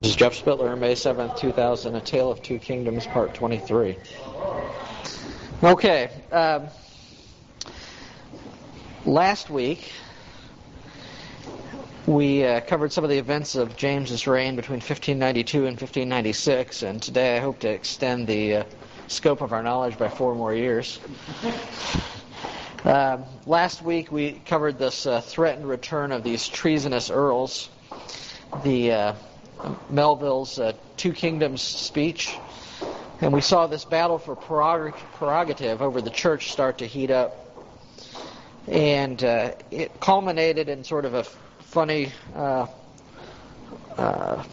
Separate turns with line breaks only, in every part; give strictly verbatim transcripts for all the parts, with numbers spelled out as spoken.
This is Jeff Spittler, May seventh, two thousand, A Tale of Two Kingdoms, Part twenty-three. Okay, um, last week we uh, covered some of the events of James's reign between fifteen ninety-two and fifteen ninety-six, and today I hope to extend the uh, scope of our knowledge by four more years. Um, last week we covered this uh, threatened return of these treasonous earls, the uh, Melville's uh, Two Kingdoms speech, and we saw this battle for prerog- prerogative over the church start to heat up, and uh, it culminated in sort of a f- funny uh, uh,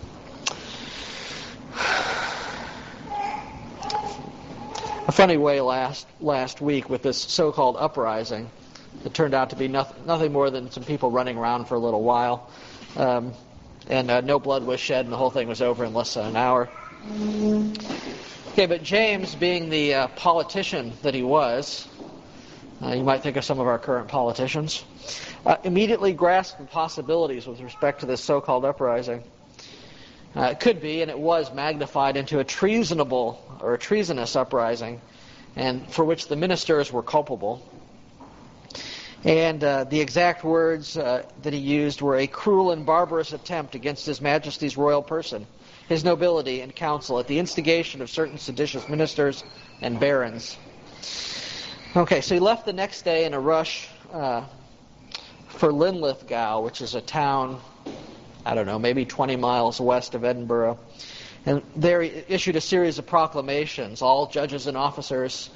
a funny way last last week with this so-called uprising. It turned out to be nothing, nothing more than some people running around for a little while. Um, And uh, no blood was shed, and the whole thing was over in less than an hour. Okay, but James, being the uh, politician that he was, uh, you might think of some of our current politicians, uh, immediately grasped the possibilities with respect to this so-called uprising. Uh, it could be, and it was, magnified into a treasonable or a treasonous uprising, and for which the ministers were culpable. And uh, the exact words uh, that he used were a cruel and barbarous attempt against His Majesty's royal person, his nobility and council, at the instigation of certain seditious ministers and barons. Okay, so he left the next day in a rush uh, for Linlithgow, which is a town, I don't know, maybe twenty miles west of Edinburgh. And there he issued a series of proclamations, all judges and officers.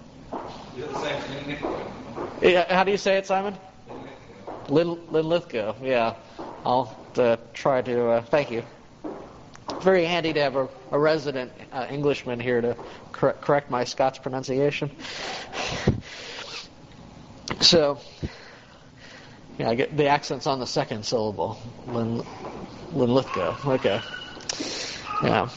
Yeah, how do you say it, Simon? Lin, Linlithgow, yeah. I'll uh, try to, uh, thank you. Very handy to have a, a resident uh, Englishman here to cor- correct my Scots pronunciation. So, yeah, I get the accent's on the second syllable. Lin, Linlithgow, okay. Yeah.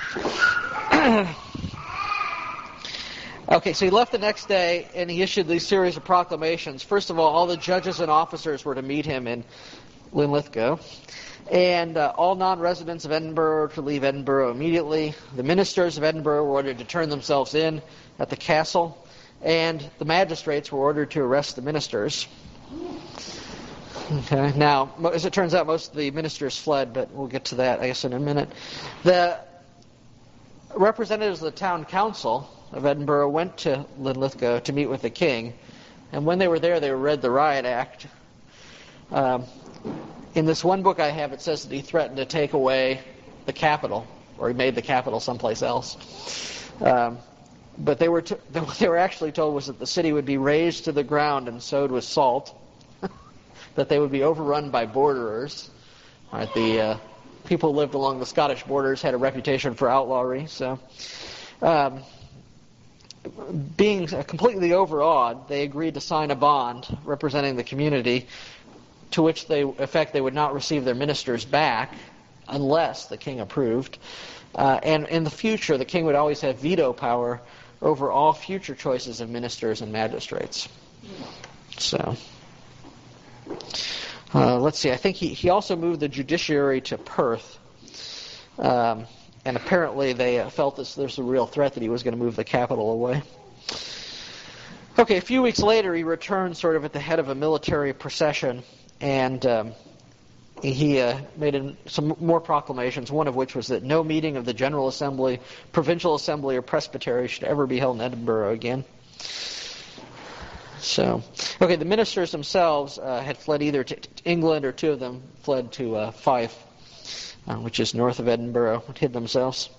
Okay, so he left the next day, and he issued these series of proclamations. First of all, all the judges and officers were to meet him in Linlithgow, and uh, all non-residents of Edinburgh were to leave Edinburgh immediately. The ministers of Edinburgh were ordered to turn themselves in at the castle, and the magistrates were ordered to arrest the ministers. Okay, now, as it turns out, most of the ministers fled, but we'll get to that, I guess, in a minute. The representatives of the town council of Edinburgh went to Linlithgow to meet with the king, and when they were there, they read the Riot Act. Um, in this one book I have, it says that he threatened to take away the capital, or he made the capital someplace else. Um, but they were t- what they were actually told was that the city would be razed to the ground and sowed with salt, that they would be overrun by borderers. Right, the uh, people who lived along the Scottish borders had a reputation for outlawry, so... Um, Being completely overawed, they agreed to sign a bond representing the community, to which they effect they would not receive their ministers back unless the king approved. Uh, and in the future, the king would always have veto power over all future choices of ministers and magistrates. So, uh, let's see. I think he, he also moved the judiciary to Perth. Um, And apparently they uh, felt this, there's a real threat that he was going to move the capital away. Okay, a few weeks later he returned sort of at the head of a military procession, and um, he uh, made an, some more proclamations, one of which was that no meeting of the General Assembly, Provincial Assembly, or Presbytery should ever be held in Edinburgh again. So, okay, the ministers themselves uh, had fled either to, to England, or two of them fled to uh, Fife, Uh, which is north of Edinburgh, hid themselves.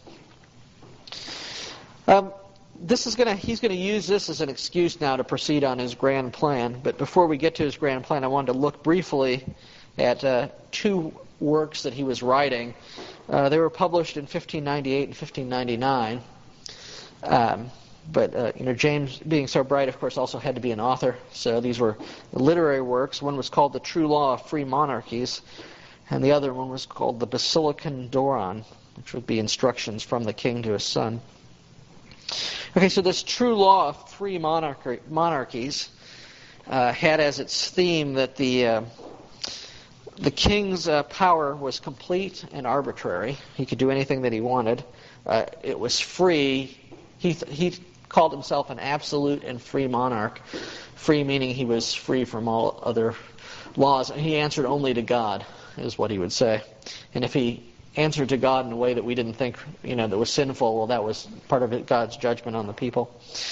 Um, this is going to he's going to use this as an excuse now to proceed on his grand plan. But before we get to his grand plan, I wanted to look briefly at uh, two works that he was writing. Uh, they were published in fifteen ninety-eight and fifteen ninety-nine. Um, but uh, you know, James, being so bright, of course, also had to be an author. So these were literary works. One was called The True Law of Free Monarchies, and the other one was called the Basilican Doron, which would be instructions from the king to his son. Okay, so this true law of free monarchy, monarchies uh, had as its theme that the uh, the king's uh, power was complete and arbitrary. He could do anything that he wanted. Uh, it was free. He th- he called himself an absolute and free monarch. Free meaning he was free from all other laws. And he answered only to God, is what he would say. And if he answered to God in a way that we didn't think, you know, that was sinful, well, that was part of it, God's judgment on the people.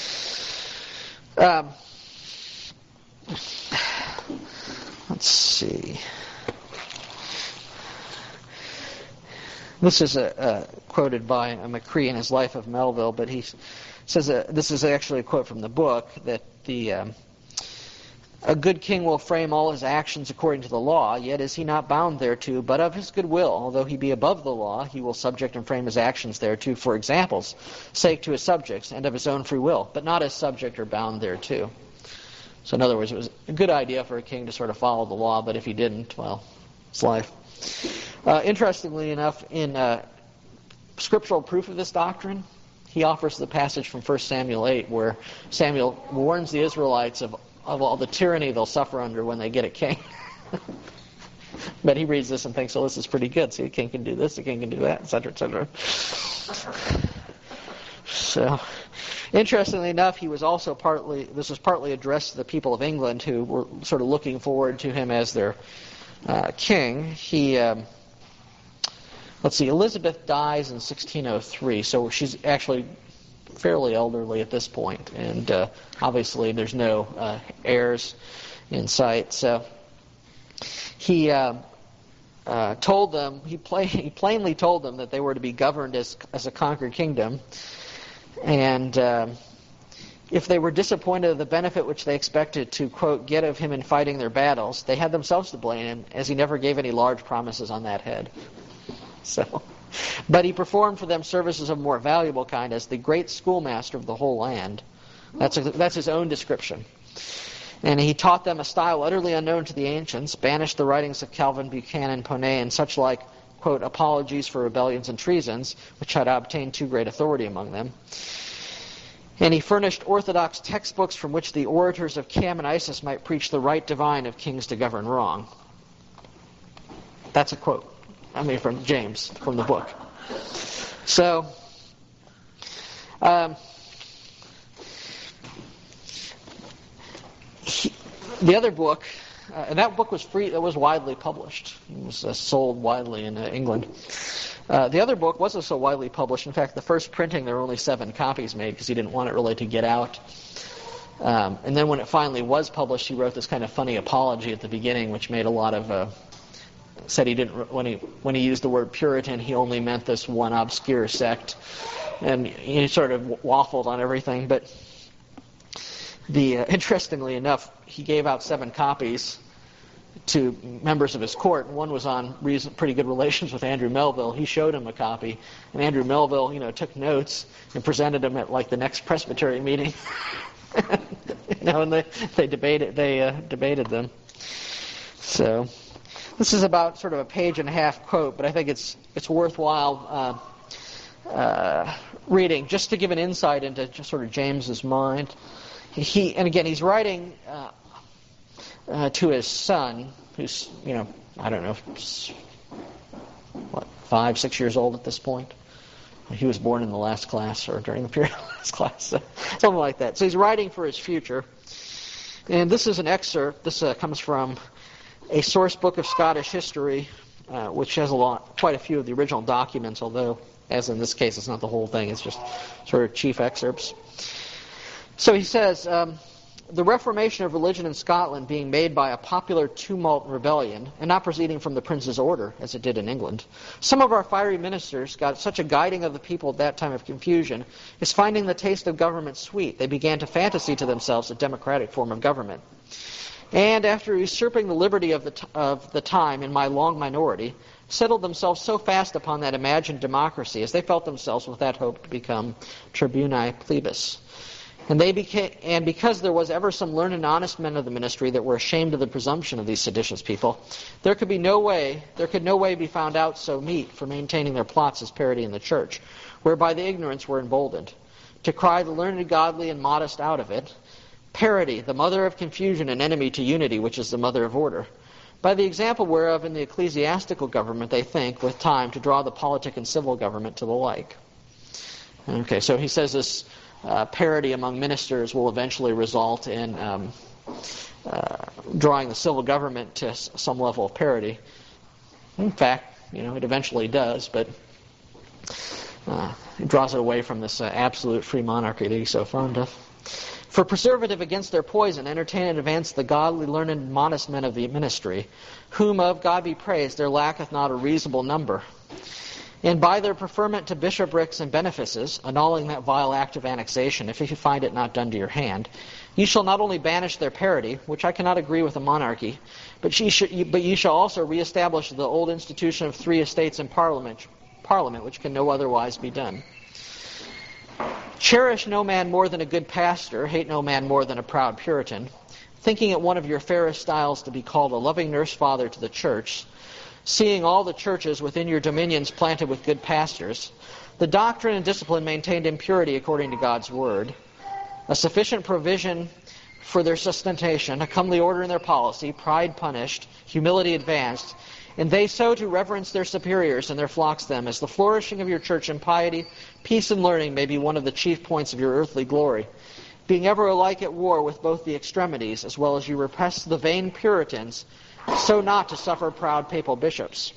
Um, let's see. This is a, uh, quoted by uh, McCree in his Life of Melville, but he says uh, this is actually a quote from the book, that the um, a good king will frame all his actions according to the law, yet is he not bound thereto, but of his good will. Although he be above the law, he will subject and frame his actions thereto for example's sake to his subjects, and of his own free will, but not as subject or bound thereto. So in other words, it was a good idea for a king to sort of follow the law, but if he didn't, well, it's life. Uh, interestingly enough, in uh, scriptural proof of this doctrine, he offers the passage from First Samuel eight where Samuel warns the Israelites of, of all the tyranny they'll suffer under when they get a king. But he reads this and thinks, well, this is pretty good. See, a king can do this, a king can do that, et cetera, et cetera. So, interestingly enough, he was also partly, this was partly addressed to the people of England who were sort of looking forward to him as their uh, king. He... Um, Let's see, Elizabeth dies in sixteen oh three, so she's actually fairly elderly at this point, and uh, obviously there's no uh, heirs in sight. So he uh, uh, told them, he, play, he plainly told them that they were to be governed as, as a conquered kingdom, and uh, if they were disappointed of the benefit which they expected to, quote, get of him in fighting their battles, they had themselves to blame, as he never gave any large promises on that head. So, but he performed for them services of more valuable kind as the great schoolmaster of the whole land. That's a, that's his own description. And he taught them a style utterly unknown to the ancients, banished the writings of Calvin, Buchanan, Ponet, and such like, quote, apologies for rebellions and treasons, which had obtained too great authority among them. And he furnished orthodox textbooks from which the orators of Cam and Isis might preach the right divine of kings to govern wrong. That's a quote. I mean, from James, from the book. So, um, he, the other book, uh, and that book was free. It was widely published. It was uh, sold widely in uh, England. Uh, the other book wasn't so widely published. In fact, the first printing, there were only seven copies made because he didn't want it really to get out. Um, and then when it finally was published, he wrote this kind of funny apology at the beginning, which made a lot of... Uh, said he didn't, when he when he used the word Puritan, he only meant this one obscure sect, and he sort of waffled on everything. But the uh, interestingly enough, he gave out seven copies to members of his court. One was on reason, pretty good relations with Andrew Melville. He showed him a copy, and Andrew Melville, you know, took notes and presented them at like the next Presbytery meeting. You know, and they they debated they uh, debated them. So. This is about sort of a page and a half quote, but I think it's it's worthwhile uh, uh, reading just to give an insight into just sort of James's mind. He and again he's writing uh, uh, to his son, who's you know I don't know what five six years old at this point. He was born in the last class or during the period of the last class, so, something like that. So he's writing for his future, and this is an excerpt. This uh, comes from a source book of Scottish history, uh, which has a lot, quite a few of the original documents, although, as in this case, it's not the whole thing, it's just sort of chief excerpts. So he says, um, the reformation of religion in Scotland being made by a popular tumult and rebellion, and not proceeding from the prince's order, as it did in England, some of our fiery ministers got such a guiding of the people at that time of confusion, as finding the taste of government sweet, they began to fantasy to themselves a democratic form of government. And after usurping the liberty of the, t- of the time in my long minority, settled themselves so fast upon that imagined democracy as they felt themselves with that hope to become tribuni plebis. And they became, and because there was ever some learned and honest men of the ministry that were ashamed of the presumption of these seditious people, there could be no way, there could no way be found out so meet for maintaining their plots as parity in the church, whereby the ignorance were emboldened, to cry the learned, godly, and modest out of it, parity, the mother of confusion and enemy to unity, which is the mother of order. by the example whereof in the ecclesiastical government they think, with time, to draw the politic and civil government to the like. Okay, so he says this uh, parity among ministers will eventually result in um, uh, drawing the civil government to s- some level of parity. In fact, you know, it eventually does, but uh, it draws it away from this uh, absolute free monarchy that he's so fond of. For preservative against their poison, entertain and advance the godly, learned, and modest men of the ministry, whom of God be praised, there lacketh not a reasonable number. And by their preferment to bishoprics and benefices, annulling that vile act of annexation, if you find it not done to your hand, ye shall not only banish their parity, which I cannot agree with a monarchy, but ye, should, but ye shall also reestablish the old institution of three estates in parliament, parliament, which can no otherwise be done. Cherish no man more than a good pastor, hate no man more than a proud Puritan, thinking it one of your fairest styles to be called a loving nurse father to the church, seeing all the churches within your dominions planted with good pastors, the doctrine and discipline maintained in purity according to God's word, a sufficient provision for their sustentation, a comely order in their policy, pride punished, humility advanced, and they so to reverence their superiors and their flocks them, as the flourishing of your church in piety, peace, and learning may be one of the chief points of your earthly glory, being ever alike at war with both the extremities, as well as you repress the vain Puritans, so not to suffer proud papal bishops.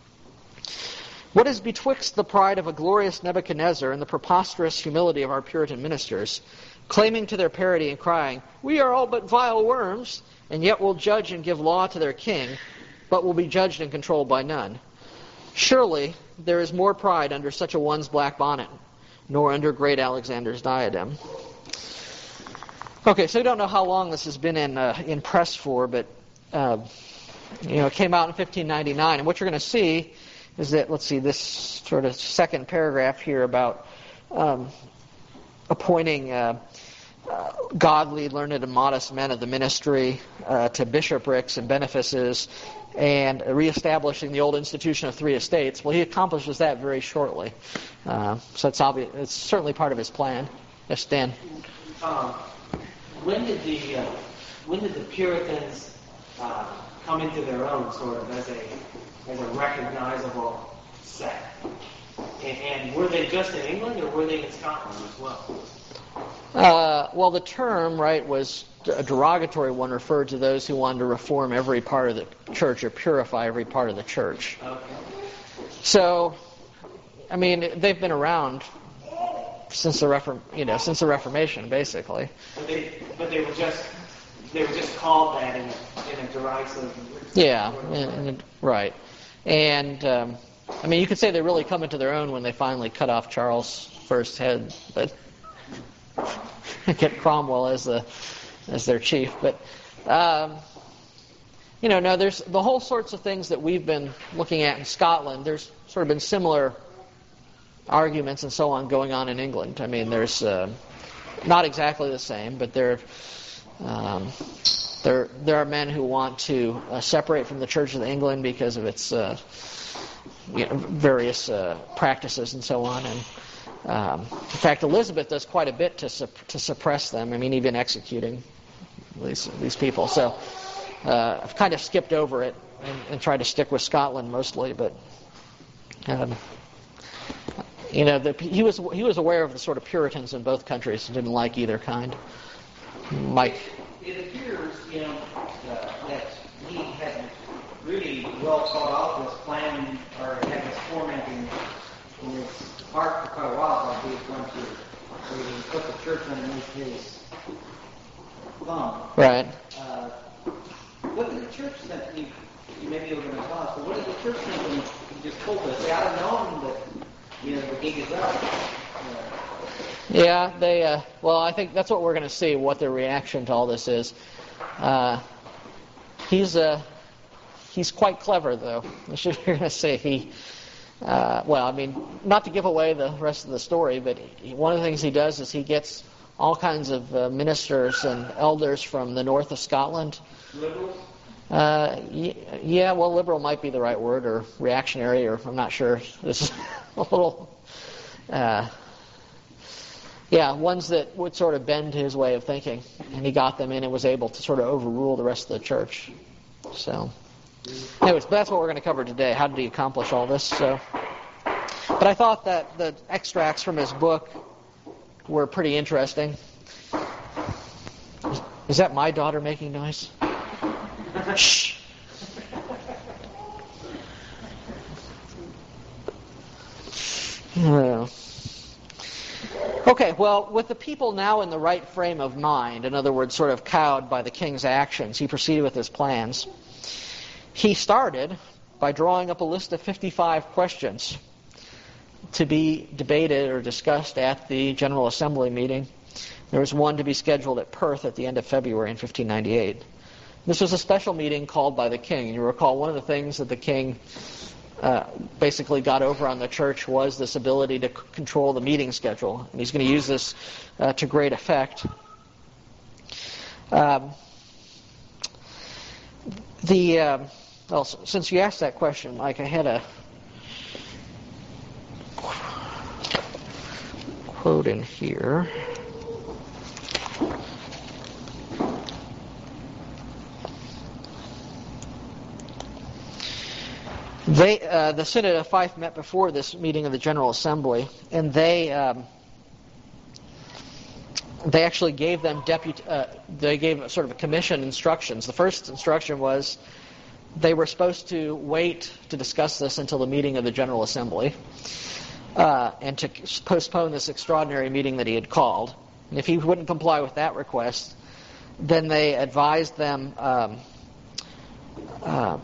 What is betwixt the pride of a glorious Nebuchadnezzar and the preposterous humility of our Puritan ministers, claiming to their parity and crying, we are all but vile worms, and yet will judge and give law to their king, but will be judged and controlled by none? Surely there is more pride under such a one's black bonnet, nor under great Alexander's diadem. Okay, so we don't know how long this has been in uh, in press for, but uh, you know, it came out in fifteen ninety-nine, and what you're going to see is that, let's see, this sort of second paragraph here about um, appointing uh, uh, godly, learned, and modest men of the ministry uh, to bishoprics and benefices, and reestablishing the old institution of three estates. Well, he accomplishes that very shortly. Uh, so it's obvious. It's certainly part of his plan. Yes, Dan.
Um, when did the uh, when did the Puritans uh, come into their own, sort of as a as a recognizable sect? And, and were they just in England, or were they in Scotland as well?
Uh, well, the term, right, was a derogatory one, referred to those who wanted to reform every part of the church or purify every part of the church.
Okay.
So, I mean, they've been around since the Reform, you know, since the Reformation, basically.
But they, but they were just they were just called that in a, in a derisive.
Yeah, and, and, right. And um, I mean, you could say they really come into their own when they finally cut off Charles' first head, but get Cromwell as the as their chief. But um, you know, no, there's the whole sorts of things that we've been looking at in Scotland. There's sort of been similar arguments and so on going on in England. I mean, there's uh, not exactly the same, but there um, there there are men who want to uh, separate from the Church of England because of its uh, you know, various uh, practices and so on. And Um, in fact, Elizabeth does quite a bit to sup- to suppress them. I mean, even executing these these people. So uh, I've kind of skipped over it and, and tried to stick with Scotland mostly. But um, you know, the, he was he was aware of the sort of Puritans in both countries and didn't like either kind. Mike.
It appears, you know, uh, that he had really well thought out this plan, or had this tormenting in his heart for quite a while, like he was going to, so he put the church underneath his thumb.
Right.
Uh, what did the church think? You, you maybe were going to tell us, but what did the church think when he just told us? They ought to know that, you know, the gig is up. Uh,
Yeah, they. Uh, well, I think that's what we're going to see. What their reaction to all this is. Uh, he's uh, he's quite clever, though. You're going to see he. Uh, well, I mean, not to give away the rest of the story, but he, one of the things he does is he gets all kinds of uh, ministers and elders from the north of Scotland.
liberals?
Uh, y- yeah, well, liberal might be the right word, or reactionary, or I'm not sure. This is a little. Uh, Yeah, ones that would sort of bend to his way of thinking. And he got them in and was able to sort of overrule the rest of the church. So, Anyways, that's what we're going to cover today. How did he accomplish all this? So, but I thought that the extracts from his book were pretty interesting. Is, is that my daughter making noise? Shh. Yeah. Okay, well, with the people now in the right frame of mind, in other words, sort of cowed by the king's actions, he proceeded with his plans. He started by drawing up a list of fifty-five questions to be debated or discussed at the General Assembly meeting. There was one to be scheduled at Perth at the end of February in fifteen ninety-eight. This was a special meeting called by the king. And you recall one of the things that the king uh, basically got over on the church was this ability to c- control the meeting schedule. And he's going to use this uh, to great effect. Um, the uh, well, since you asked that question, Mike, I had a quote in here. They, uh, the Synod of Fife met before this meeting of the General Assembly, and they um, they actually gave them deput- uh, they gave sort of a commission instructions. The first instruction was they were supposed to wait to discuss this until the meeting of the General Assembly, uh, and to postpone this extraordinary meeting that he had called. And if he wouldn't comply with that request, then they advised them um, uh,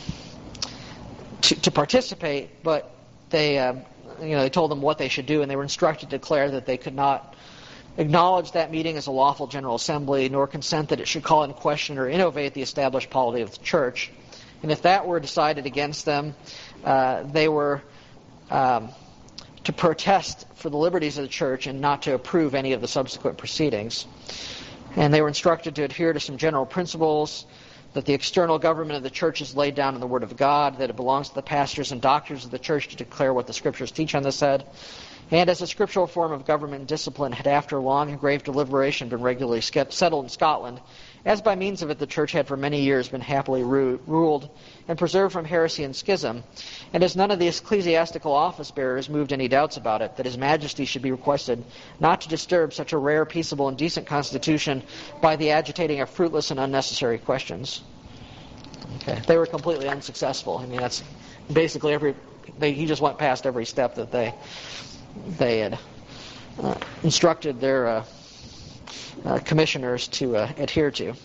To, to participate, but they, uh, you know, they told them what they should do, and they were instructed to declare that they could not acknowledge that meeting as a lawful General Assembly, nor consent that it should call in question or innovate the established polity of the Church. And if that were decided against them, uh, they were um, to protest for the liberties of the Church and not to approve any of the subsequent proceedings. And they were instructed to adhere to some general principles, that the external government of the church is laid down in the Word of God, that it belongs to the pastors and doctors of the church to declare what the Scriptures teach on this head. And as a scriptural form of government and discipline had after long and grave deliberation been regularly settled in Scotland, as by means of it the church had for many years been happily ru- ruled and preserved from heresy and schism, and as none of the ecclesiastical office-bearers moved any doubts about it, that His Majesty should be requested not to disturb such a rare, peaceable, and decent constitution by the agitating of fruitless and unnecessary questions. Okay. They were completely unsuccessful. I mean, that's basically every. They, he just went past every step that they they had uh, instructed their uh, uh, commissioners to uh, adhere to.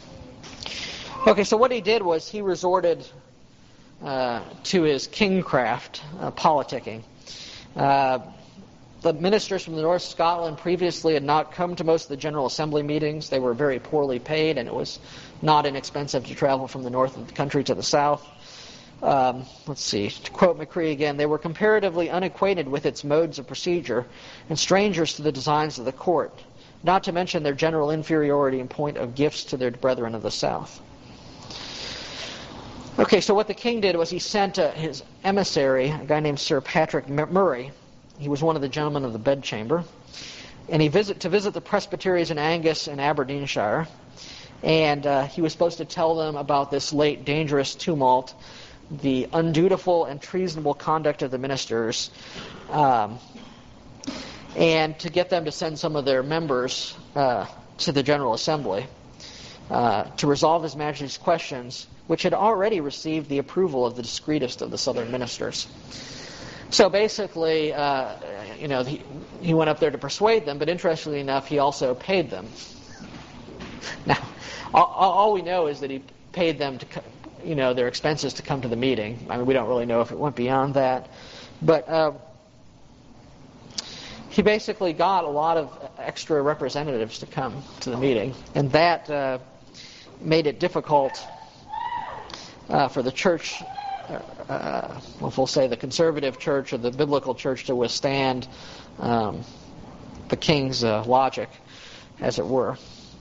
Okay, so what he did was he resorted uh, to his kingcraft, uh, politicking. Uh, the ministers from the North of Scotland previously had not come to most of the General Assembly meetings. They were very poorly paid, and it was not inexpensive to travel from the north of the country to the south. Um, let's see, to quote McCree again, they were comparatively unacquainted with its modes of procedure and strangers to the designs of the court, not to mention their general inferiority in point of gifts to their brethren of the south. Okay, so what the king did was he sent uh, his emissary, a guy named Sir Patrick Murray. He was one of the gentlemen of the bedchamber, and he visit to visit the presbyteries in Angus and Aberdeenshire, and uh, he was supposed to tell them about this late dangerous tumult, the undutiful and treasonable conduct of the ministers, um, and to get them to send some of their members uh, to the General Assembly uh, to resolve His Majesty's questions, which had already received the approval of the discreetest of the southern ministers. So basically, uh, you know, he, he went up there to persuade them, but interestingly enough, he also paid them. Now, all, all we know is that he paid them to, you know, their expenses to come to the meeting. I mean, we don't really know if it went beyond that, but uh, he basically got a lot of extra representatives to come to the meeting, and that uh, made it difficult uh, for the church. Uh, well, if we'll say the conservative church or the biblical church to withstand um, the king's uh, logic, as it were.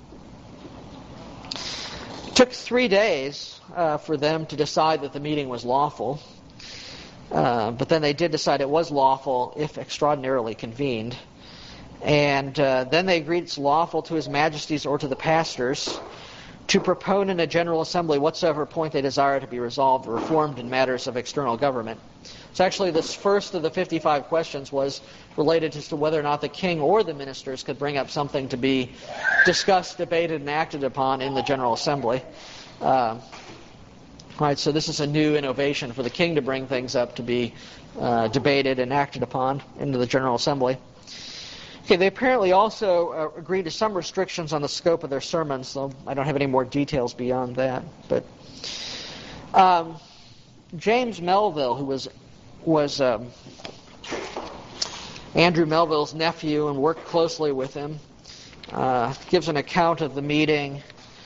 It took three days uh, for them to decide that the meeting was lawful, uh, but then they did decide it was lawful if extraordinarily convened. And uh, then they agreed it's lawful to His Majesty's or to the pastors to propone in a general assembly whatsoever point they desire to be resolved or reformed in matters of external government. So actually this first of the fifty-five questions was related as to whether or not the king or the ministers could bring up something to be discussed, debated, and acted upon in the General Assembly. Uh, right, so this is a new innovation for the king to bring things up to be uh, debated and acted upon into the General Assembly. Okay, they apparently also uh, agreed to some restrictions on the scope of their sermons, so I don't have any more details beyond that. But um, James Melville, who was was um, Andrew Melville's nephew and worked closely with him, uh, gives an account of the meeting.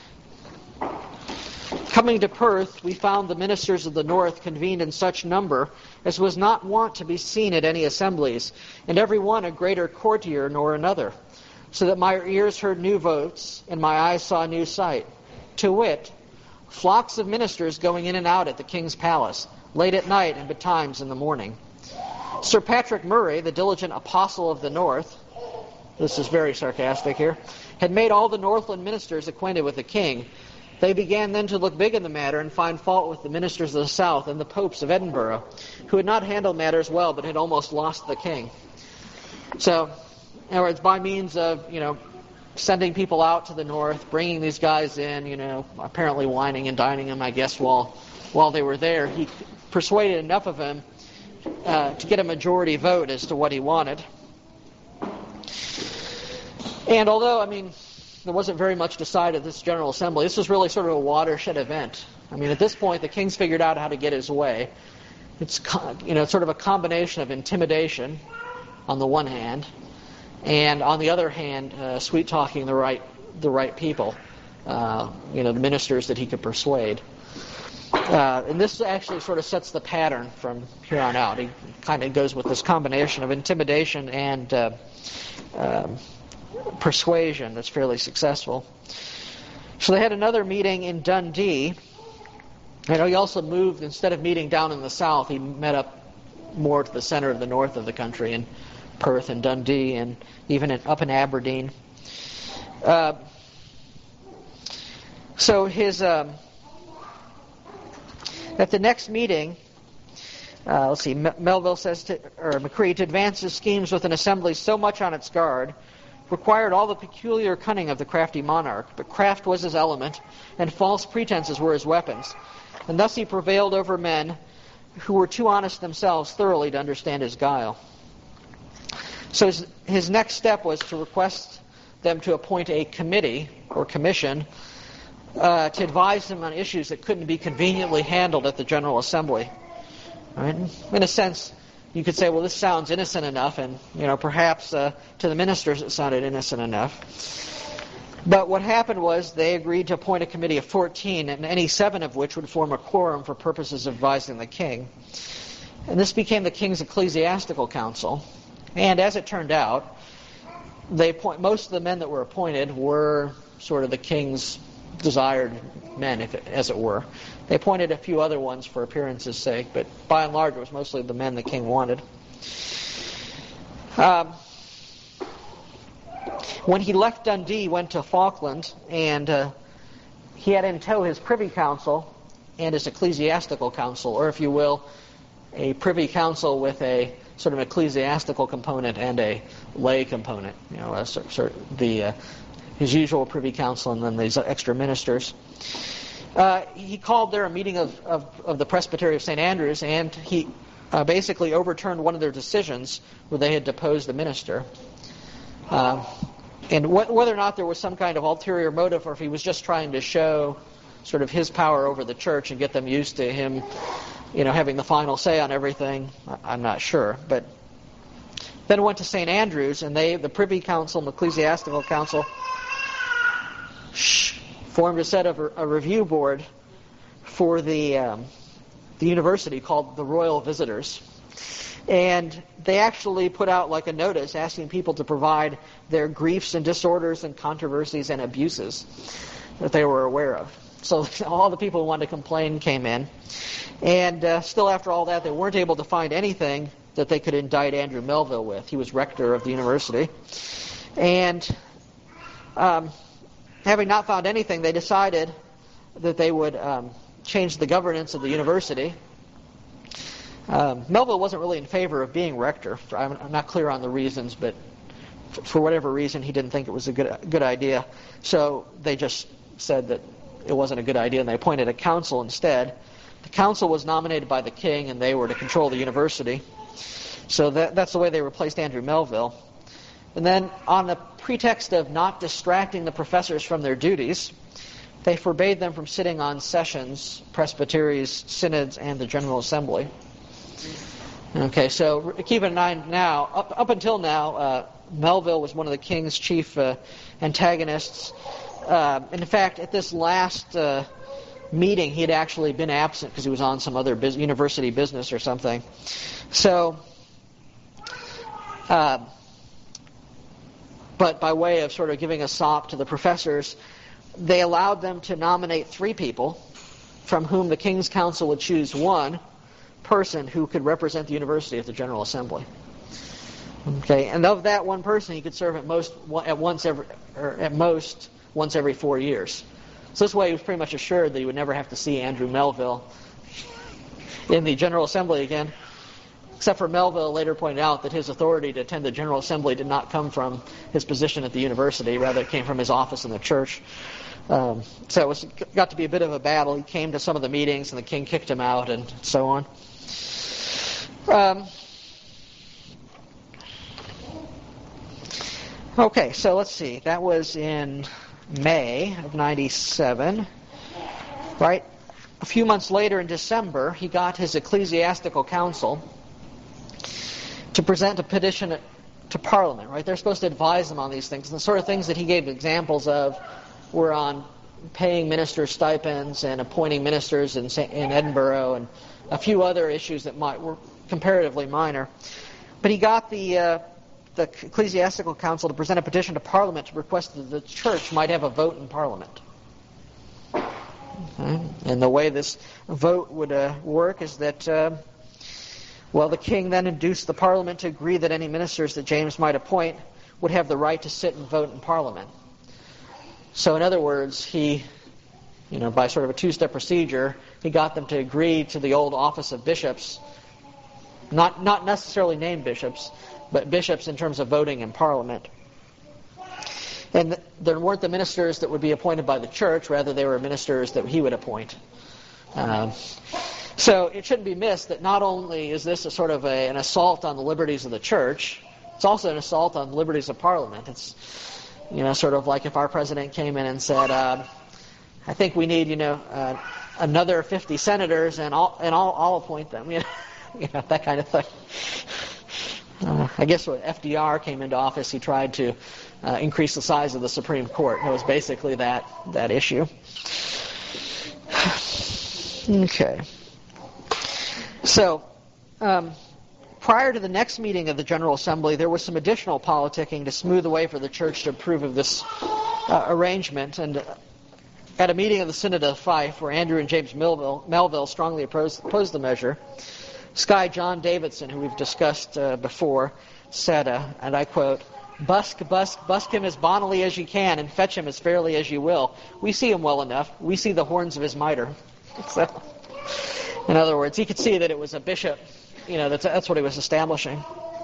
Coming to Perth, we found the ministers of the North convened in such number as was not wont to be seen at any assemblies, and every one a greater courtier nor another, so that my ears heard new votes, and my eyes saw a new sight, to wit, flocks of ministers going in and out at the king's palace, late at night and betimes in the morning. Sir Patrick Murray, the diligent apostle of the North, this is very sarcastic here, had made all the Northland ministers acquainted with the king. They began then to look big in the matter and find fault with the ministers of the South and the popes of Edinburgh, who had not handled matters well but had almost lost the king. So, in other words, by means of, you know, sending people out to the north, bringing these guys in, you know, apparently whining and dining them, I guess, while while they were there, he persuaded enough of them uh, to get a majority vote as to what he wanted. And although, I mean, there wasn't very much decided at this General Assembly, this was really sort of a watershed event. I mean, at this point, the king's figured out how to get his way. It's, you know, sort of a combination of intimidation on the one hand, and on the other hand, uh, sweet-talking the right the right people, uh, you know, the ministers that he could persuade. Uh, and this actually sort of sets the pattern from here on out. He kind of goes with this combination of intimidation and uh, um, persuasion that's fairly successful. So they had another meeting in Dundee. I know he also moved, instead of meeting down in the south, he met up more to the center of the north of the country in Perth and Dundee and even in, up in Aberdeen. Uh, so his um, at the next meeting, uh, let's see, Melville says to, or McCree, to advance his schemes with an assembly so much on its guard required all the peculiar cunning of the crafty monarch, but craft was his element, and false pretenses were his weapons. And thus he prevailed over men who were too honest themselves thoroughly to understand his guile. So his, his next step was to request them to appoint a committee or commission uh, to advise him on issues that couldn't be conveniently handled at the General Assembly. Right? In a sense, you could say, well, this sounds innocent enough, and you know, perhaps uh, to the ministers it sounded innocent enough. But what happened was they agreed to appoint a committee of fourteen, and any seven of which would form a quorum for purposes of advising the king. And this became the king's ecclesiastical council. And as it turned out, they appoint, most of the men that were appointed were sort of the king's desired men, if it, as it were. They appointed a few other ones for appearance's sake, but by and large it was mostly the men the king wanted. Um, when he left Dundee, he went to Falkland, and uh, he had in tow his privy council and his ecclesiastical council, or if you will, a privy council with a sort of ecclesiastical component and a lay component. You know, a, sort, sort, the uh, his usual privy council and then these extra ministers. Uh, he called there a meeting of, of, of the Presbytery of Saint Andrews, and he uh, basically overturned one of their decisions where they had deposed the minister. Uh, and wh- whether or not there was some kind of ulterior motive, or if he was just trying to show sort of his power over the church and get them used to him, you know, having the final say on everything, I'm not sure. But then it went to Saint Andrews, and they, the Privy Council and the Ecclesiastical Council, shh, formed a set of a, a review board for the um, the university called the Royal Visitors. And they actually put out like a notice asking people to provide their griefs and disorders and controversies and abuses that they were aware of. So all the people who wanted to complain came in. And uh, still after all that, they weren't able to find anything that they could indict Andrew Melville with. He was rector of the university. And um, having not found anything, they decided that they would um, change the governance of the university. Um, Melville wasn't really in favor of being rector. I'm, I'm not clear on the reasons, but f- for whatever reason, he didn't think it was a good good idea. So they just said that it wasn't a good idea, and they appointed a council instead. The council was nominated by the king, and they were to control the university. So that, that's the way they replaced Andrew Melville. And then, on the pretext of not distracting the professors from their duties, they forbade them from sitting on sessions, presbyteries, synods, and the General Assembly. Okay, so keep in mind now, up, up until now, uh, Melville was one of the king's chief uh, antagonists. Uh, and in fact, at this last uh, meeting, he had actually been absent because he was on some other bus- university business or something. So, uh, but by way of sort of giving a sop to the professors, they allowed them to nominate three people, from whom the King's Council would choose one person who could represent the university at the General Assembly. Okay, and of that one person, he could serve at most at once every, or at most once every four years. So this way, he was pretty much assured that he would never have to see Andrew Melville in the General Assembly again. Except for Melville later pointed out that his authority to attend the General Assembly did not come from his position at the university; rather, it came from his office in the church. Um, so it was got to be a bit of a battle. He came to some of the meetings, and the king kicked him out, and so on. Um, okay, so let's see. That was in May of ninety-seven, right? A few months later, in December, he got his ecclesiastical council to present a petition to Parliament, right? They're supposed to advise them on these things. And the sort of things that he gave examples of were on paying ministers stipends and appointing ministers in, in Edinburgh and a few other issues that might were comparatively minor. But he got the uh, the ecclesiastical council to present a petition to Parliament to request that the church might have a vote in Parliament. Okay. And the way this vote would uh, work is that, uh, well, the king then induced the Parliament to agree that any ministers that James might appoint would have the right to sit and vote in Parliament. So in other words, he, you know, by sort of a two-step procedure, he got them to agree to the old office of bishops, not not necessarily named bishops, but bishops in terms of voting in Parliament. And th- there weren't the ministers that would be appointed by the church, rather they were ministers that he would appoint. Um, so it shouldn't be missed that not only is this a sort of a, an assault on the liberties of the church, it's also an assault on the liberties of Parliament. It's, you know, sort of like if our president came in and said, uh, I think we need, you know, uh, another fifty senators, and I'll, and I'll, I'll appoint them, you know, you know, that kind of thing. Uh, I guess when F D R came into office, he tried to uh, increase the size of the Supreme Court. It was basically that that issue. Okay. So, um, prior to the next meeting of the General Assembly, there was some additional politicking to smooth the way for the church to approve of this uh, arrangement. And at a meeting of the Synod of Fife, where Andrew and James Melville, Melville strongly opposed, opposed the measure, Sky John Davidson, who we've discussed uh, before, said, uh, and I quote, "Busk, busk, busk him as bonnily as you can, and fetch him as fairly as you will. We see him well enough. We see the horns of his mitre." So, in other words, he could see that it was a bishop. You know, that's, that's what he was establishing.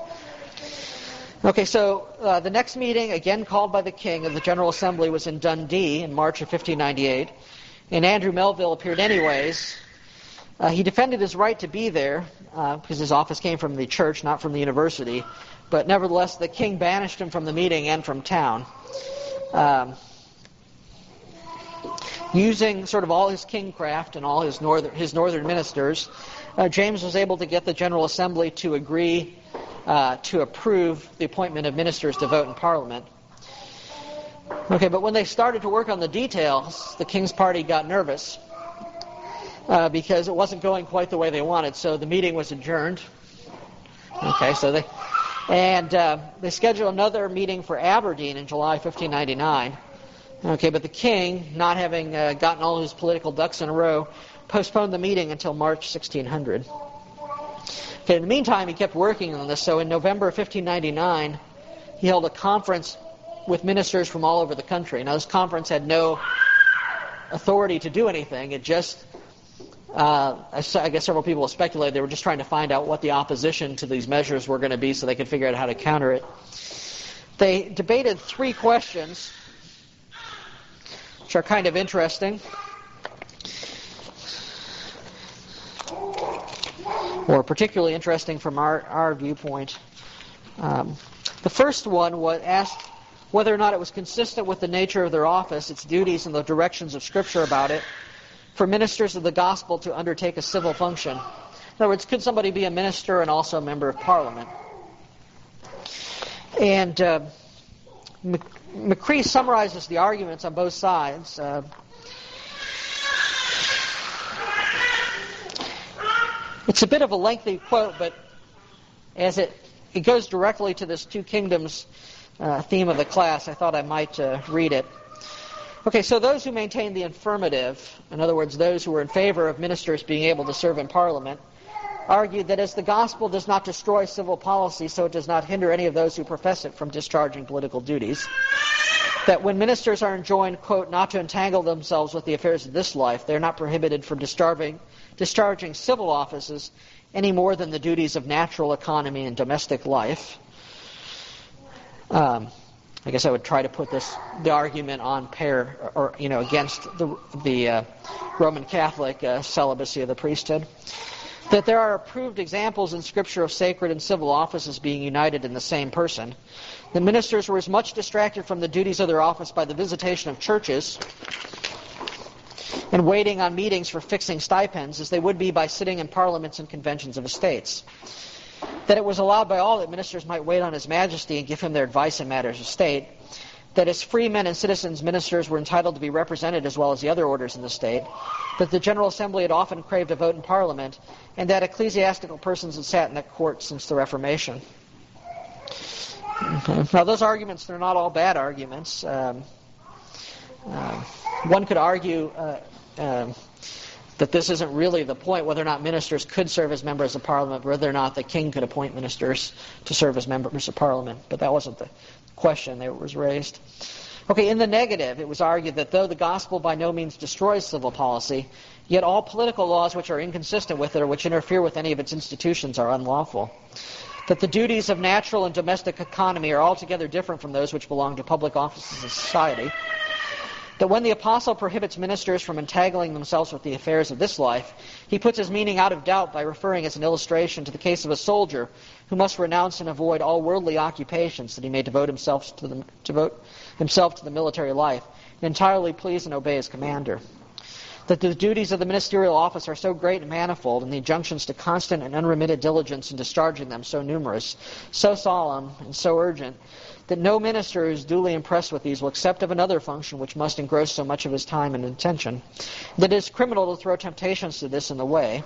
Okay, so uh, the next meeting, again called by the king of the General Assembly, was in Dundee in March of fifteen ninety-eight. And Andrew Melville appeared anyways. Uh, he defended his right to be there uh, because his office came from the church, not from the university. But nevertheless, the king banished him from the meeting and from town. Um, using sort of all his kingcraft and all his northern, his northern ministers, uh, James was able to get the General Assembly to agree uh, to approve the appointment of ministers to vote in Parliament. Okay, but when they started to work on the details, the king's party got nervous. Uh, because it wasn't going quite the way they wanted, so the meeting was adjourned. Okay, so they and uh, they scheduled another meeting for Aberdeen in July fifteen ninety-nine. Okay, but the king, not having uh, gotten all his political ducks in a row, postponed the meeting until March sixteen hundred. Okay, in the meantime, he kept working on this. So in November of fifteen ninety-nine, he held a conference with ministers from all over the country. Now, this conference had no authority to do anything. It just, uh, I guess several people have speculated they were just trying to find out what the opposition to these measures were going to be so they could figure out how to counter it. They debated three questions, which are kind of interesting, or particularly interesting from our, our viewpoint. Um, the first one was asked whether or not it was consistent with the nature of their office, its duties, and the directions of Scripture about it, for ministers of the gospel to undertake a civil function. In other words, could somebody be a minister and also a member of Parliament? And uh, McCree summarizes the arguments on both sides. Uh, it's a bit of a lengthy quote, but as it, it goes directly to this two kingdoms uh, theme of the class, I thought I might uh, read it. Okay, so those who maintain the affirmative, in other words, those who were in favor of ministers being able to serve in Parliament, argued that as the gospel does not destroy civil policy, so it does not hinder any of those who profess it from discharging political duties. That when ministers are enjoined, quote, not to entangle themselves with the affairs of this life, they are not prohibited from discharging, discharging civil offices any more than the duties of natural economy and domestic life. Um, I guess I would try to put this the argument on pair, or you know, against the the uh, Roman Catholic uh, celibacy of the priesthood. That there are approved examples in Scripture of sacred and civil offices being united in the same person. The ministers were as much distracted from the duties of their office by the visitation of churches and waiting on meetings for fixing stipends as they would be by sitting in parliaments and conventions of estates. That it was allowed by all that ministers might wait on His Majesty and give him their advice in matters of state. That as free men and citizens, ministers were entitled to be represented as well as the other orders in the state. That the General Assembly had often craved a vote in Parliament, and that ecclesiastical persons had sat in that court since the Reformation. Now, those arguments, they're not all bad arguments. Um, uh, one could argue uh, uh, that this isn't really the point, whether or not ministers could serve as members of Parliament, whether or not the king could appoint ministers to serve as members of Parliament. But that wasn't the question that was raised. Okay, in the negative, it was argued that though the gospel by no means destroys civil policy, yet all political laws which are inconsistent with it or which interfere with any of its institutions are unlawful. That the duties of natural and domestic economy are altogether different from those which belong to public offices in society. That when the apostle prohibits ministers from entangling themselves with the affairs of this life, he puts his meaning out of doubt by referring as an illustration to the case of a soldier who must renounce and avoid all worldly occupations that he may devote himself to the, devote himself to the military life and entirely please and obey his commander. That the duties of the ministerial office are so great and manifold, and the injunctions to constant and unremitted diligence in discharging them so numerous, so solemn, and so urgent, that no minister who is duly impressed with these will accept of another function which must engross so much of his time and attention. That it is criminal to throw temptations to this in the way.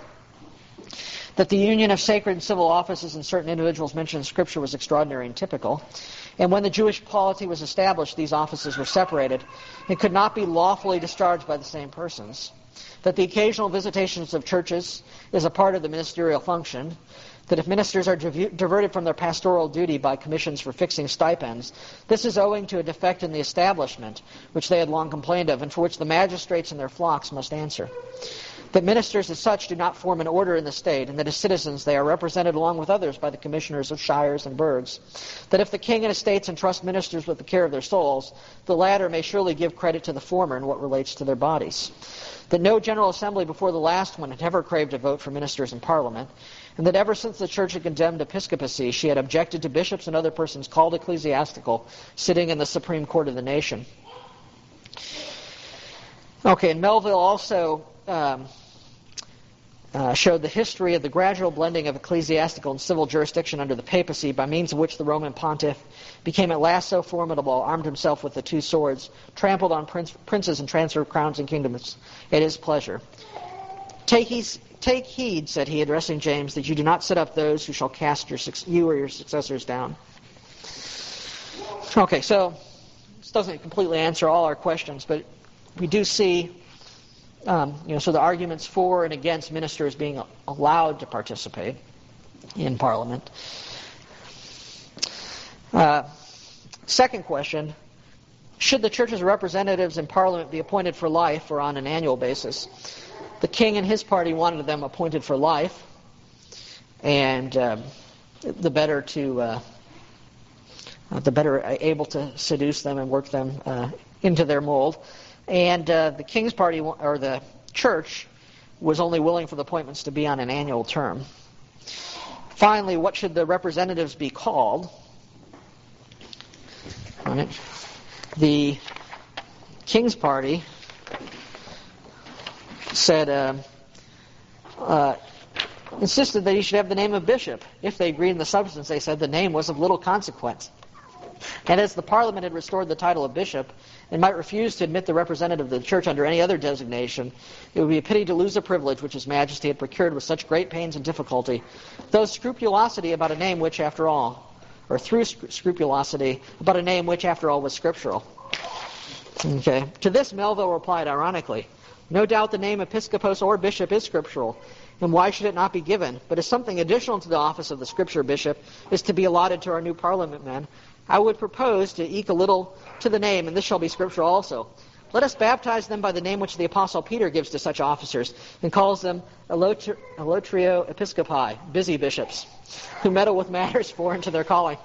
That the union of sacred and civil offices in certain individuals mentioned in Scripture was extraordinary and typical. And when the Jewish polity was established, these offices were separated and could not be lawfully discharged by the same persons. That the occasional visitations of churches is a part of the ministerial function. That if ministers are diverted from their pastoral duty by commissions for fixing stipends, this is owing to a defect in the establishment, which they had long complained of, and for which the magistrates and their flocks must answer. That ministers as such do not form an order in the state, and that as citizens they are represented along with others by the commissioners of shires and burghs. That if the king and estates entrust ministers with the care of their souls, the latter may surely give credit to the former in what relates to their bodies. That no General Assembly before the last one had ever craved a vote for ministers in Parliament, and that ever since the Church had condemned episcopacy, she had objected to bishops and other persons called ecclesiastical sitting in the Supreme Court of the nation. Okay, and Melville also um, uh, showed the history of the gradual blending of ecclesiastical and civil jurisdiction under the papacy, by means of which the Roman pontiff became at last so formidable, armed himself with the two swords, trampled on prince, princes and transferred crowns and kingdoms at his pleasure. Take heed, take heed, said he, addressing James, that you do not set up those who shall cast your, you or your successors down. Okay, so this doesn't completely answer all our questions, but we do see Um, you know, so the arguments for and against ministers being allowed to participate in Parliament. Uh, second question, should the church's representatives in Parliament be appointed for life or on an annual basis? The king and his party wanted them appointed for life, and uh, the better to uh, the better able to seduce them and work them uh, into their mold. And uh, the king's party, or the church, was only willing for the appointments to be on an annual term. Finally, what should the representatives be called? All right. The king's party said, uh, uh, insisted that he should have the name of bishop. If they agreed in the substance, they said the name was of little consequence. And as the Parliament had restored the title of bishop and might refuse to admit the representative of the church under any other designation, it would be a pity to lose a privilege which His Majesty had procured with such great pains and difficulty, though scrupulosity about a name which, after all, or through scrupulosity about a name which, after all, was scriptural. Okay. To this, Melville replied ironically, "No doubt the name episcopos or bishop is scriptural, and why should it not be given? But as something additional to the office of the scripture bishop is to be allotted to our new parliament men, I would propose to eke a little to the name, and this shall be scriptural also. Let us baptize them by the name which the Apostle Peter gives to such officers, and calls them elotri- elotrio episcopi, busy bishops, who meddle with matters foreign to their calling."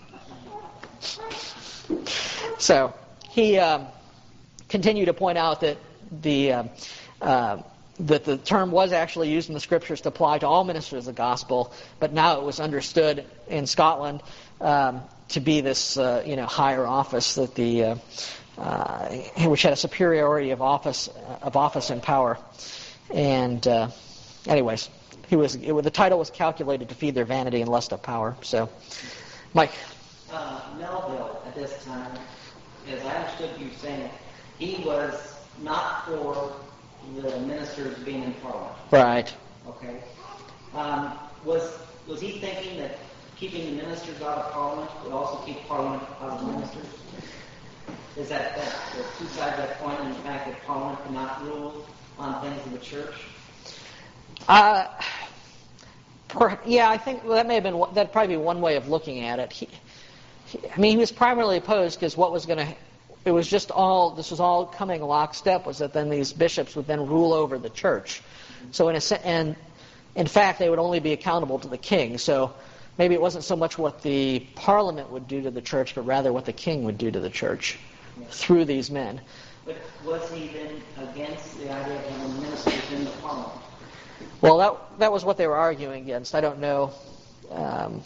So, he um, continued to point out that the uh, uh, that the term was actually used in the scriptures to apply to all ministers of the gospel, but now it was understood in Scotland um, to be this uh, you know higher office that the uh, uh, which had a superiority of office of office and power. And uh, anyways, he was it, the title was calculated to feed their vanity and lust of power. So, Mike.
Uh, Melville, at this time, as I understood you saying, he was not for the ministers being in Parliament.
Right.
Okay. Um, was was he thinking that keeping the ministers out of Parliament would also keep Parliament out of the ministers? Is that, that the two sides of that coin, in the fact that Parliament cannot rule on things of the church?
Uh, per, yeah, I think well, that may have been that'd probably be one way of looking at it. He, he, I mean, he was primarily opposed because what was going to it was just all this was all coming lockstep was that then these bishops would then rule over the church. So in a and in fact they would only be accountable to the king. So maybe it wasn't so much what the Parliament would do to the church, but rather what the king would do to the church through these men.
But was he then against the idea of having ministers in the Parliament?
Well, that that was what they were arguing against. I don't know. Um,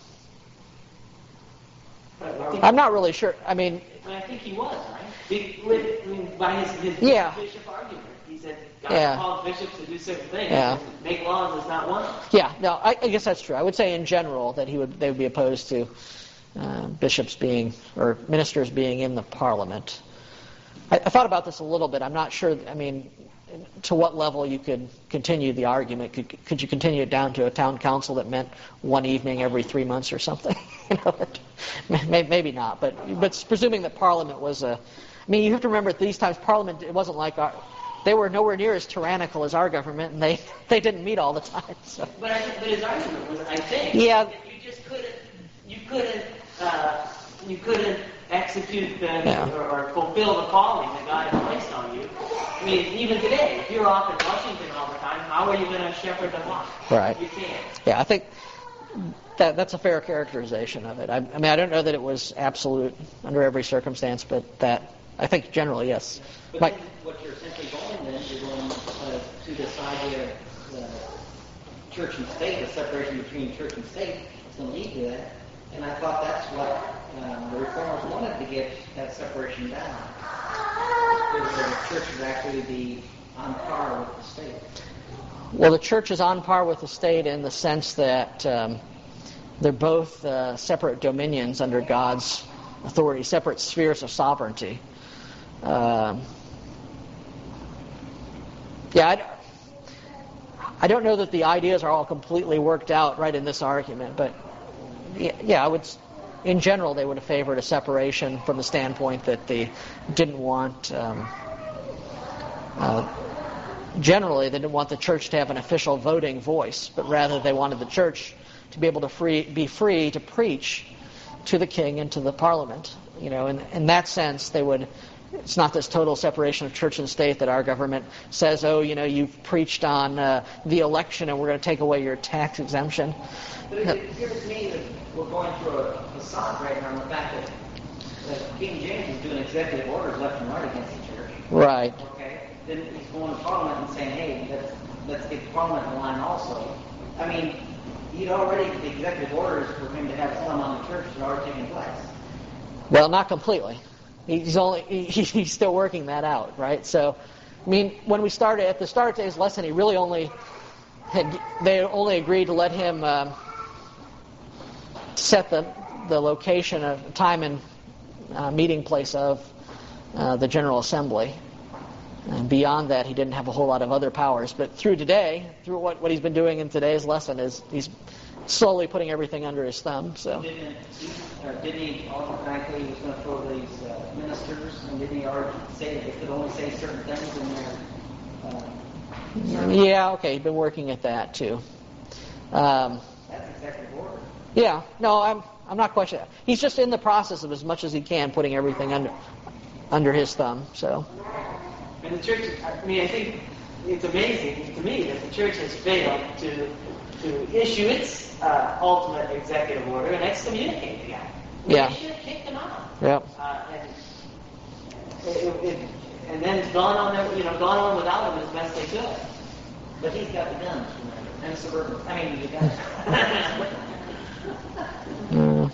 I'm not really sure. I mean,
I think he was, right? Be, with, I mean, by his, his
yeah.
bishop argument, he said God
yeah.
called bishops to do certain things.
Yeah.
Make laws is not one of them.
Yeah, no, I, I guess that's true. I would say in general that he would they would be opposed to uh, bishops being or ministers being in the Parliament. I, I thought about this a little bit. I'm not sure. I mean, to what level you could continue the argument? Could could you continue it down to a town council that meant one evening every three months or something? you know, maybe, maybe not. But but presuming that Parliament was a, I mean, you have to remember at these times Parliament it wasn't like our, they were nowhere near as tyrannical as our government, and they they didn't meet all the time. So.
But I think, but his argument was, I think,
yeah.
that you just couldn't you couldn't uh, you couldn't execute the
Yeah.
or, or fulfill the calling that God had placed on you. I mean, even today, if you're off in Washington all the time, how are you going to shepherd the flock?
Right.
You can't.
Yeah, I think that that's a fair characterization of it. I, I mean, I don't know that it was absolute under every circumstance, but that I think generally yes.
But
Mike.
then what you're simply going then, you're going uh, to this idea of uh, church and state, the separation between church and state. It's going to lead to that. And I thought that's what um, the reformers wanted to get that separation down. Because the church would actually be on par with the state.
Well, the church is on par with the state in the sense that um, they're both uh, separate dominions under God's authority, separate spheres of sovereignty. Um, yeah, I, I don't know that the ideas are all completely worked out right in this argument, but yeah, yeah, I would. In general, they would have favored a separation from the standpoint that they didn't want. Um, uh, generally, they didn't want the church to have an official voting voice, but rather they wanted the church to be able to free, be free to preach to the king and to the parliament. You know, in, in that sense, they would it's not this total separation of church and state that our government says, oh, you know, you've preached on uh, the election and we're going to take away your tax exemption.
But it, it appears to me that we're going through a facade right now on the fact that, that King James is doing executive orders left and right against the church.
Right.
Okay. Then he's going to Parliament and saying, hey, let's, let's get Parliament in line also. I mean, he'd already, the executive orders for him to have some on the church had already taken place.
Well, not completely. He's only he, he's still working that out, right? So, I mean, when we started at the start of today's lesson, he really only had they only agreed to let him um, set the the location of time and uh, meeting place of uh, the General Assembly. And beyond that, he didn't have a whole lot of other powers. But through today, through what, what he's been doing in today's lesson, is he's slowly putting everything under his thumb. So.
Didn't, uh, didn't he automatically he was going to throw these uh, ministers, and didn't he already say that they could only say certain things in their... Uh,
yeah, okay, he's been working at that too. Um,
That's executive order.
Yeah, no, I'm I'm not questioning that. He's just in the process of as much as he can putting everything under under his thumb. So.
And the church, I mean, I think it's amazing to me that the church has failed to to issue its uh, ultimate executive order and excommunicate the guy.
Yeah.
They should have kicked him out.
Yep.
Uh, and it, it, and then it's gone on, there, you know, gone on without him as best they could.
But he's got the guns, remember, and the suburban. I mean, the guns.
Mm.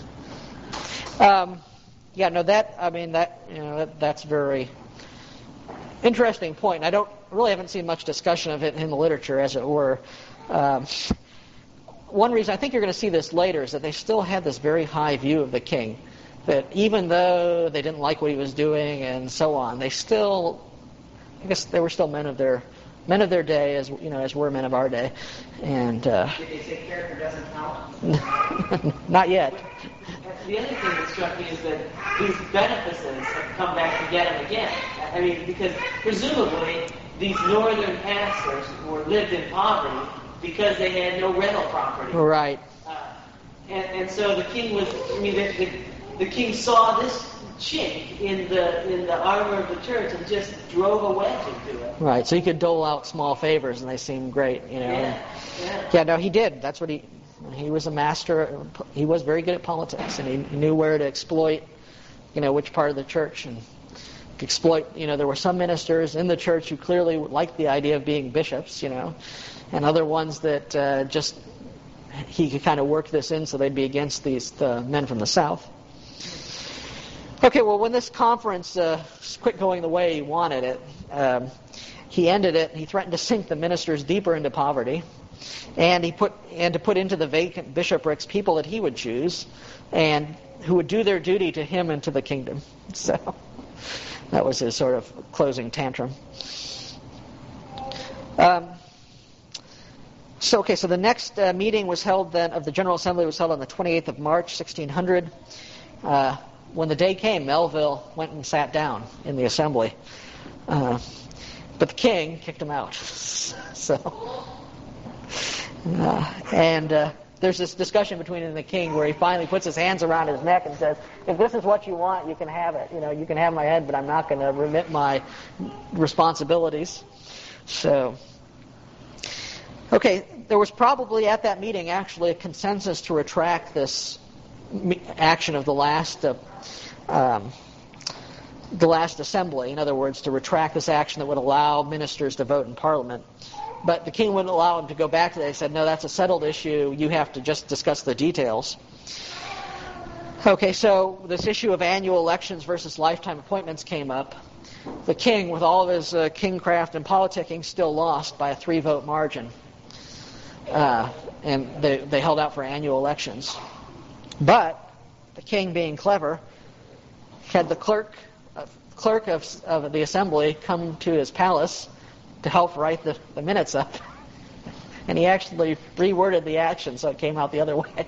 Um, yeah, no, that I mean that you know that, that's very interesting point. I don't really haven't seen much discussion of it in the literature, as it were. Um, one reason I think you're going to see this later is that they still had this very high view of the king. That even though they didn't like what he was doing and so on, they still, I guess, they were still men of their men of their day, as you know, as we're men of our day. And uh,
did they say character doesn't count?
not yet.
The other thing that struck me is that these benefices have come back to get him again. I mean, because presumably these northern pastors were lived in poverty because they had no rental property.
Right.
Uh, and, and so the king was, I mean, the, the, the king saw this chink in the in the armor of the church and just drove a wedge into it.
Right. So he could dole out small favors, and they seemed great, you know.
Yeah. Yeah.
Yeah. No, he did. That's what he. He was a master. He was very good at politics, and he knew where to exploit, you know, which part of the church and exploit. You know, there were some ministers in the church who clearly liked the idea of being bishops, you know, and other ones that uh, just he could kind of work this in so they'd be against these the men from the south. Okay, well, when this conference uh, quit going the way he wanted it, um, he ended it. He threatened to sink the ministers deeper into poverty. And he put and to put into the vacant bishoprics people that he would choose, and who would do their duty to him and to the kingdom. So that was his sort of closing tantrum. Um, so okay, so the next uh, meeting was held then of the General Assembly was held on the twenty-eighth of March, sixteen hundred. Uh, when the day came, Melville went and sat down in the assembly, uh, but the king kicked him out. So. Uh, and uh, there's this discussion between him and the king where he finally puts his hands around his neck and says, if this is what you want, you can have it. You know, you can have my head, but I'm not going to remit my responsibilities. So, okay, there was probably at that meeting actually a consensus to retract this action of the last uh, um, the last assembly. In other words, to retract this action that would allow ministers to vote in Parliament. But the king wouldn't allow him to go back to that. He said, no, that's a settled issue. You have to just discuss the details. Okay, so this issue of annual elections versus lifetime appointments came up. The king, with all of his uh, kingcraft and politicking, still lost by a three-vote margin. Uh, and they, they held out for annual elections. But the king, being clever, had the clerk, uh, clerk of, of the assembly come to his palace to help write the, the minutes up. And he actually reworded the action so it came out the other way.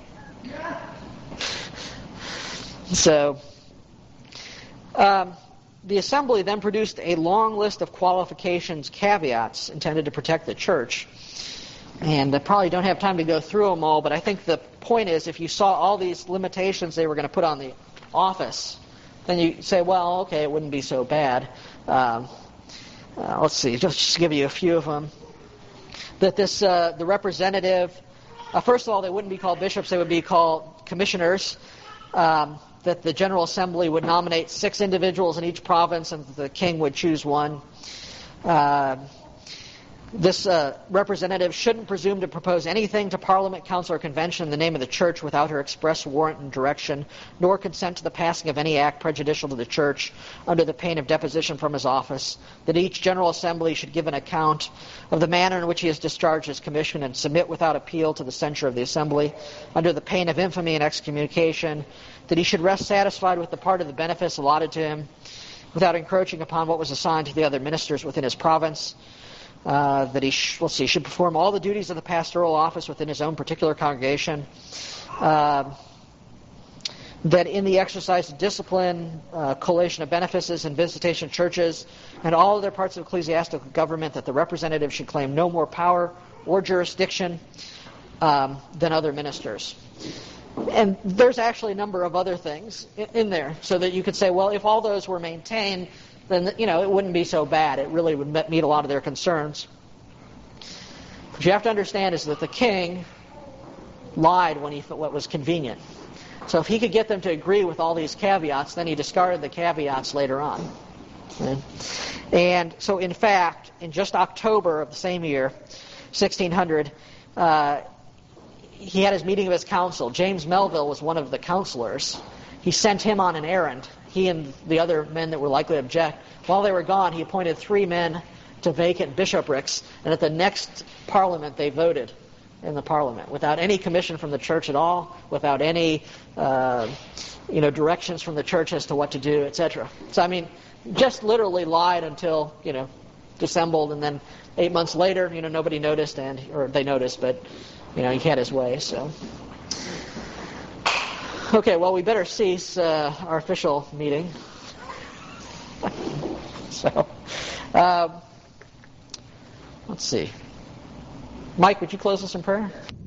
So, um, the assembly then produced a long list of qualifications, caveats intended to protect the church. And I probably don't have time to go through them all, but I think the point is if you saw all these limitations they were going to put on the office then you say, well, okay, it wouldn't be so bad. Um, uh, let's see, just, just to give you a few of them. That this, uh, the representative, uh, first of all, they wouldn't be called bishops, they would be called commissioners. Um, that the General Assembly would nominate six individuals in each province, and the king would choose one. Uh, This uh, representative shouldn't presume to propose anything to Parliament, Council, or Convention in the name of the Church without her express warrant and direction, nor consent to the passing of any act prejudicial to the Church under the pain of deposition from his office. That each General Assembly should give an account of the manner in which he has discharged his commission and submit without appeal to the censure of the Assembly under the pain of infamy and excommunication. That he should rest satisfied with the part of the benefice allotted to him without encroaching upon what was assigned to the other ministers within his province. Uh, that he sh- let's see, should perform all the duties of the pastoral office within his own particular congregation. Uh, that in the exercise of discipline, uh, collation of benefices, and visitation of churches, and all other parts of ecclesiastical government, that the representative should claim no more power or jurisdiction um, than other ministers. And there's actually a number of other things in, in there, so that you could say, well, if all those were maintained, then, you know, it wouldn't be so bad. It really would meet a lot of their concerns. What you have to understand is that the king lied when he thought what was convenient. So if he could get them to agree with all these caveats, then he discarded the caveats later on. Okay? And so, in fact, in just October of the same year, sixteen hundred, uh, he had his meeting of his council. James Melville was one of the counselors. He sent him on an errand. He and the other men that were likely to object. While they were gone, he appointed three men to vacant bishoprics, and at the next Parliament they voted in the Parliament without any commission from the Church at all, without any uh, you know directions from the Church as to what to do, et cetera. So I mean, just literally lied until you know dissembled, and then eight months later, you know nobody noticed, and or they noticed, but you know he had his way. So. Okay, well, we better cease uh, our official meeting. so, um, let's see. Mike, would you close us in prayer?